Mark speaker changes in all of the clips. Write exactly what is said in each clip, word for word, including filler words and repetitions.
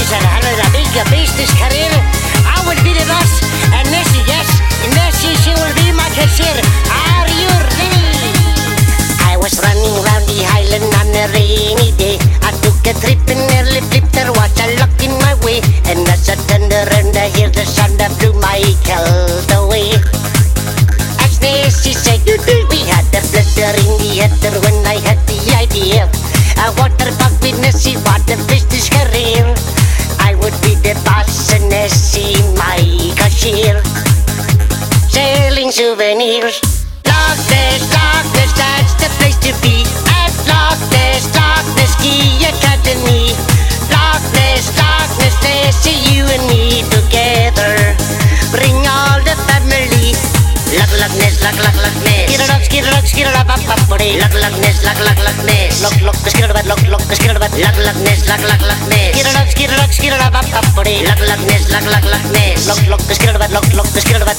Speaker 1: is and having a big business career. I will be the boss, and Nessie, yes, Nessie, she will be my cashier. Are you ready? I was running round the highland on a rainy day. I took a trip and nearly flipped her, was a luck in my way. And as I turned around, I hear the sound that blew my colt away. As Nessie said, we had a flutter in the header when I had the idea. A water bug with Nessie, what a business career. I would be the boss and Nessie my cashier. Selling souvenirs. Loch Ness, Loch Ness, that's the place to be. At Loch Ness, Loch Ness Ski Academy. Loch Ness, Loch Ness, Nessie, you and me together. Bring all the family. Loch Loch Ness, Loch Loch Loch Ness. Skidderlock, skidderlock, skidderlock, up up body. Loch Loch Ness, Loch Loch Loch Ness. Loch Loch, skidderlock, Loch Loch, skidderlock. Loch Loch Ness, Loch Loch Loch Ness. Skidderlock, skidderlock, skidderlock, up up body. Loch Loch Ness, Loch Loch Loch Ness. Loch Loch, skidderlock, Loch Loch, skidderlock.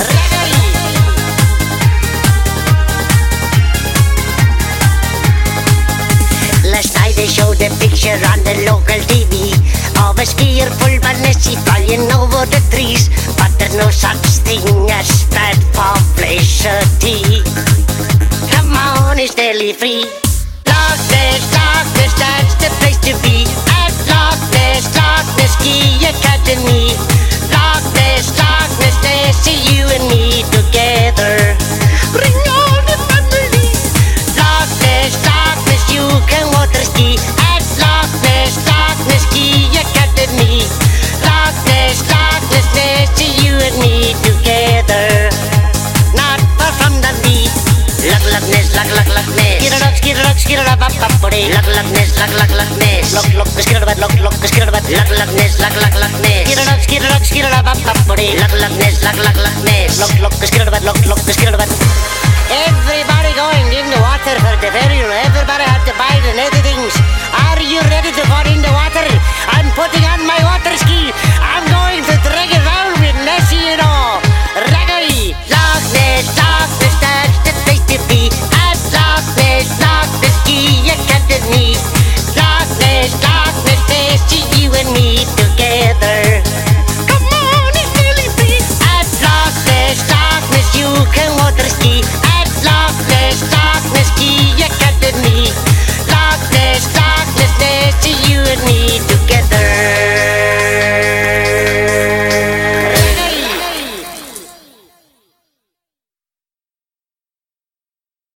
Speaker 1: Last night they showed a picture on the local T V of a skier full by Nessie flying over the trees. But there's no such thing as bad publicity. Come on, it's nearly free. Loch Ness, Loch Ness, that's the place to be. At Loch Ness, Loch Ness Ski Academy. Loch Ness, Loch Ness, Nessie, you and me together. Bring all the family. Loch Ness, Loch Ness, you can water ski. At Loch Ness, Loch Ness Ski Academy. Loch Ness, Loch Ness, Nessie, you and me together. Not far from Dundee. Loch Loch Ness, Loch Loch Loch Ness. Skidderlock, skidderlock, skidderlock, up up body. Loch Loch Ness, Loch Loch Loch Ness. Loch Loch, skidderlock, Loch Loch, skidderlock. Loch Loch Ness, Loch Loch Loch Ness. Skidderlock, skidderlock, skidderlock, up up body. Loch Loch Ness, Loch Loch Loch Ness. Loch Loch, skidderlock, Loch Loch, skidderlock. Everybody going in the water for the burial. Everybody had to buy the netty things. Are you ready to go in the water? I'm putting on my water ski. I'm going to drag it around with Nessie and all. Raggy. Loch Ness, Loch Ness, that's the place to be. At Loch Ness, Loch Ness Ski Academy. Loch Ness, Loch Ness, Nessie, you and me together. Come on, it's nearly free. At Loch Ness, Loch Ness, you can water ski. At Loch Ness, Loch Ness Ski Academy. Loch Ness, Loch Ness, Nessie, you and me together.